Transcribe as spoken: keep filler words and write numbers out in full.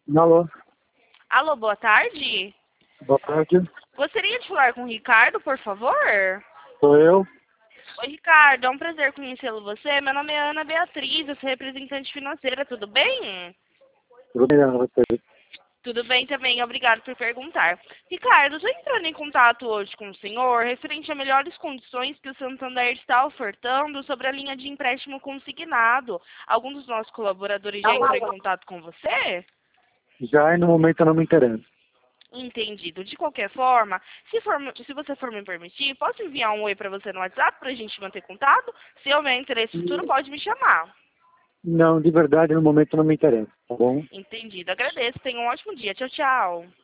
Alô, Alô, boa tarde. boa tarde. Gostaria de falar com o Ricardo, por favor? Sou eu. Oi, Ricardo, é um prazer conhecê-lo você. Meu nome é Ana Beatriz, eu sou representante financeira, tudo bem? Tudo bem, Ana, você? Tudo bem também, obrigado por perguntar. Ricardo, estou entrando em contato hoje com o senhor referente a melhores condições que o Santander está ofertando sobre a linha de empréstimo consignado. Algum dos nossos colaboradores já entrou em contato com você? Já e no momento eu não me interesso. Entendido. De qualquer forma, se, for, se você for me permitir, posso enviar um oi para você no WhatsApp para a gente manter contato? Se houver interesse futuro, pode me chamar. Não, de verdade, no momento eu não me interesso, tá bom? Entendido. Agradeço. Tenha um ótimo dia. Tchau, tchau.